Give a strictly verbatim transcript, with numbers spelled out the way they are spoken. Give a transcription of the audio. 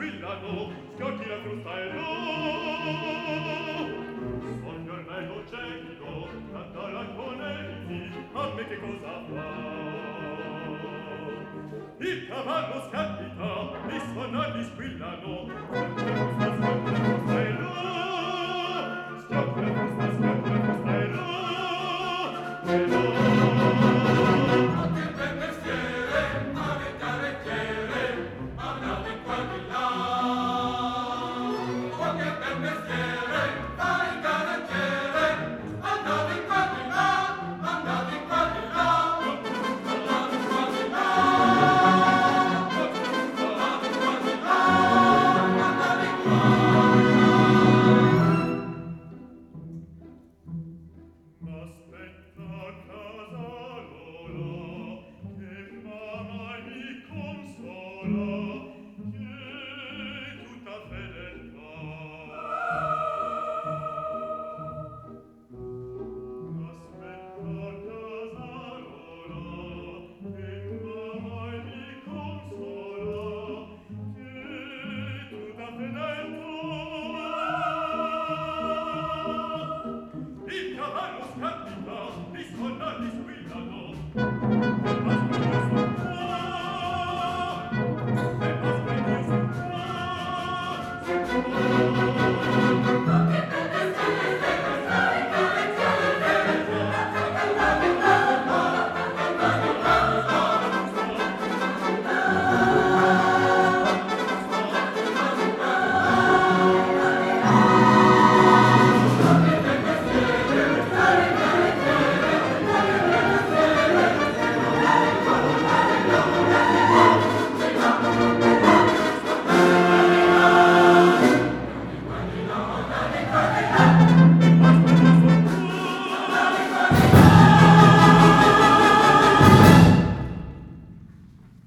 squillano, schiocchi la frusta e no. Soffio il bello gelido, canta la conelli, a me che cosa fa? Il cavallo scalpita, i sonagli squillano, schiocchi la frusta, schiocchi la frusta e no. Schiocchi la frusta, schiocchi la frusta e no. E no. Thank you.